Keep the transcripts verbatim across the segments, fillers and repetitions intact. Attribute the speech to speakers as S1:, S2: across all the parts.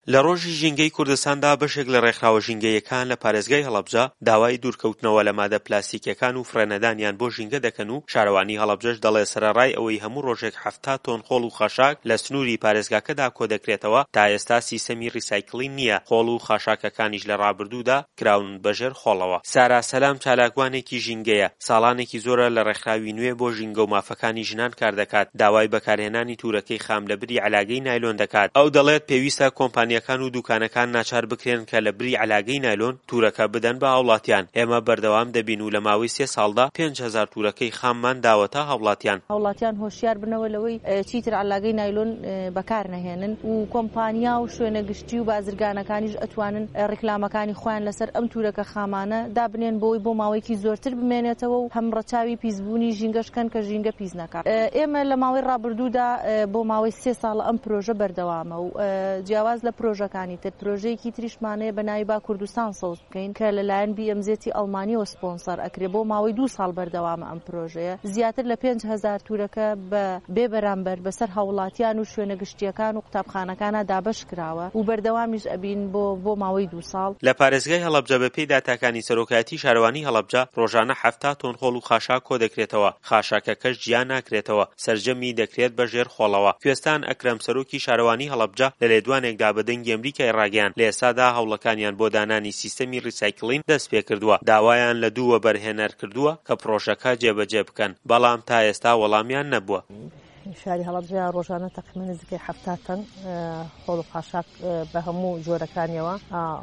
S1: لە ڕۆژی ژینگەی کوردستاندا بەشێک لە ڕێکخراوە ژینگەیەکان لە پارێزگای هەڵەبجە داوای دوورکەوتنەوە لە مادە پلاستیکیەکان و فرێنەدانیان بۆ ژینگە دەکەن و شارەوانی هەڵەبجەش دەڵێ سەرەڕای ئەوەی هەموو ڕۆژێک هەفتاد تۆن خۆڵ و خاشاک لە سنووری پارێزگاکەدا کۆ دەکرێتەوە تا ئێستا سیستەمی ڕیسایکڵین نییە. خۆڵ و خاشاکەکانیش لە ڕابردوودا کراون بەژێر خۆڵەوە. سارا سەلام چالاکوانێکی ژینگەیە، ساڵانێکی زۆرە لە ڕێکخراوی نوێ بۆ ژینگە و مافەکانی ژنان کار دەکات. داوای بەکارهێنانی تورەکەی خام لە بری عەلاگەی نایلۆن دەکات. ئەو دەڵێت پێویستە کۆمپانیەکان و دوکانەکان ناچار بکرێن کە لە بری عەلاگەی نایلۆن تورەکە بدەن بە هاوڵاتیان. ئێمە بەردەوام دەبین و لە ماوەی سێ ساڵدا پێنج هەزار تورەکەی خاممان داوەتە هاوڵاتیان.
S2: هاوڵاتیان هۆشیار بنەوە لەوەی چیتر عەلاگەی نایلۆن بەکار نەهێنن و کۆمپانیا و شوێنە گشتی و بازرگانەکانیش ئەتوانن ڕیکلامەکانی خۆیان لەسەر ئەم تورەکە خامانە دابنێن بۆی بۆ ماوەیەکی زۆرتر بمێنێتەوە و هەم ڕەچاوی پیسبوونی ژینگەشکەن کە ژینگە پیس نەکات. ئێمە لە ماوەی ڕابردوودا بۆ ماوەی سێ ساڵە ئەم پرۆژە بەردەوامە و جیاواز لە پرۆژەکانی تر پرۆژەیەکی تریشمانەیە بە ناوی با کوردستان سەوز بکەین کە لەلایەن بی ئەم زێتی ئەڵمانیەوە سپۆنسەر ئەکرێ بۆ ماوەی دوو ساڵ بەردەوامە ئەم پرۆژەیە. زیاتر لە پێنج هەزار تورەکە بە بێ بەرامبەر بەسەر هاوڵاتیان و شوێنە گشتیەکان و قوتابخانەکانە دابەش کراوە و بەردەوامیش ئەبین بۆ بۆ ماوەی دوو ساڵ.
S1: لە پارێزگای هەڵەبجە بەپێی داتاکانی سەرۆکایەتی شارەوانی هەڵەبجە ڕۆژانە هەفتاد تۆن خۆڵ و خاشاک کۆ دەکرێتەوە. خاشاکەکەش جیا ناکرێتەوە، سەرجەمی دەکرێت بەژێر خۆڵەوە. کوێستان ئەکرەم سەرۆکی شارەوانی هەڵەبجە لە لێدوانێکدا بە دەنگی ئەمریکای ڕاگەیاند لە ئێستادا هەوڵەکانیان بۆ دانانی سیستەمی ڕیسایکڵین دەست پێ کردووە. داوایان لە دووە بەرهێنەر کردووە کە پرۆژەکە جێبەجێ بکەن، بەڵام تا ئێستا وەڵامیان نەبووە.
S3: شاری هەڵەبجە ڕۆژانە تەقریبەن نزیکەی هەفتاد تەن خۆڵ و خاشاک بە هەموو جۆرەکانیەوە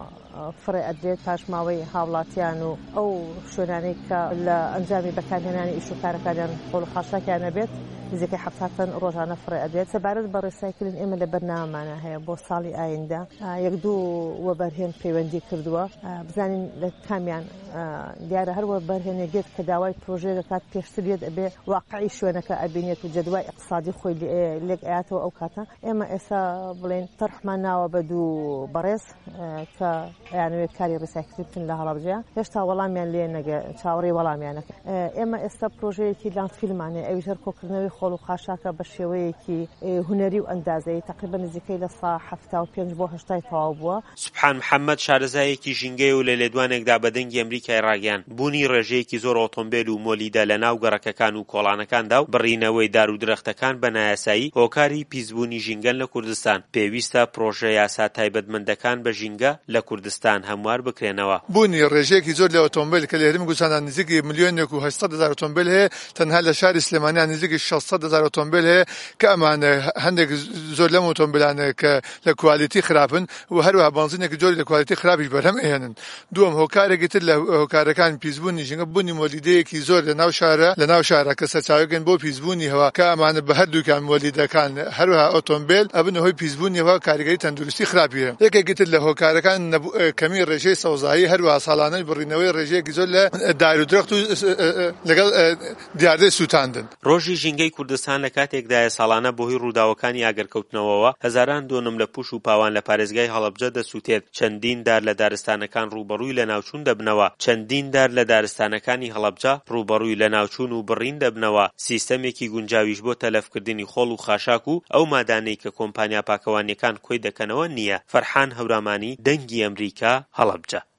S3: فڕێ ئەدرێت پاش ماوەی هاوڵاتیان و ئەو شوێنانەی کە لە ئەنجامی بەکارهێنانی ئیش و کارەکانیان خۆڵ و خاشاکیان نەبێت نزیکەی هەفتاد تەن ڕۆژانە فڕێ ئەدرێت. سەبارەت بە ڕیسایکلین ئێمە لە بەرنامەمانە هەیە بۆ ساڵی ئایندا یەک دوو وەبەرهێن پەیوەندی کردووە بزانین لە کامیان دیارە هەروە بەرهێنێگێت کە داوای پرۆژێ دەکات پێشتر بێت ئەبێ واقعی شوێنەکە ئەبینێت و جەدوای اقتصادی خۆی لێک ئاەتەوە. ئەو کاتە ئێمە ئێستا بڵێن تەرحمان ناوە بە دوو بەڕێز کە یانوێت کاری ڕیسایکل بکەن لە هەڵەبجە هێشتا وەڵامیان لێ نەگە چاوەڕێی وەڵامیانەکە. ئێمە ئێستا پرۆژەیەکی لانسفیلمانێ ئەویش هەر کۆکردنەوەی خۆڵ و خاشاکە بە شێوەیەکی هونەری و ئەندازەی تقریبا نزیکەی لە سا هەفتا و پێنج بۆ هەشتای تەواو بووە.
S1: سوبحان محەممەد شارەزایەکی ژینگەی و لە لێدوانێکدا بە دەنگی ئەمریکای ڕاگەیاند بوونی ڕێژەیەکی زۆر ئۆتۆمبیل و مۆلیدە لە ناو گەڕەکەکان و کۆڵانەکاندا و بڕینەوەی دار و درەختەکان بە نایاسایی هۆکاری پیسبوونی ژینگەن لە کوردستان. پێویستە پرۆژە یاسا تایبەتمەندەکان بە ژینگە لە کوردستان هەموار بکرێنەوە.
S4: بوونی ڕێژەیەکی زۆر لە ئۆتۆمبیل کە لە هەرێمی کوردستاندا نزیکی ملیۆنێک و هەشتاد هەزار ئۆتۆمبیل هەیە، تەنها لە شاری سلێمانیان نزیکی شەشسەد هەزار ئۆتۆمبیل هەیە کە ئەمانە هەندێک زۆر لەم ئۆتۆمبیلانە کە لە کوالیتی خراپن و هەروەها بەنزینێکی زۆری لە کوالیتی خراپیش بەرهەم ئێنن. دووەم هۆکارێکی تر لە هۆکارەکان پیسبوونی ژینگە بوونی مۆلیدەیەکی زۆر لە ناو شارە لە ناو شارە کە سەرچاوەگەن بۆ پیسبوونی هەوا کە ئەمانە بە هەردووکان مۆلیدەکان هەروەها ئۆتۆمبیل ئەبنە هۆی پیسبوونی هەوا کاریگەری تەندروستی خراپیە. یەکێکی تر لە هۆکارەکان کەمی ڕێژەی سەوزایی هەروەها ساڵانەی بڕینەوەی ڕێژەیەکی زۆر لە دار و درەخت و لەگەڵ دیاردەی سوتاندن.
S1: ڕۆژی ژینگەی کوردستان لە کاتێکدایە ساڵانە بۆهی ڕووداوەکانی ئاگەرکەوتنەوەوە هەزاران دۆنم لە پوش و پاوان لە پارێزگای هەڵەبجە دەسووتێت. چەندین دار لە دارستانەکان ڕوبەڕووی لە ناوچوون دەبنەوە. چەندین دار لە دارستانەکانی هەڵەبجە ڕوبەڕووی لە ناوچوون و بڕین دەبنەوە. سیستەمێکی گونجاویش بۆ تەلەفکردنی خۆڵ و خاشاک و ئەو مادانەی کە کۆمپانیا پاکەوانیەکان کۆی دەکەنەوە نییە. فەرحان هەورامانی، دەنگی ئەمریکا، هەڵەبجە.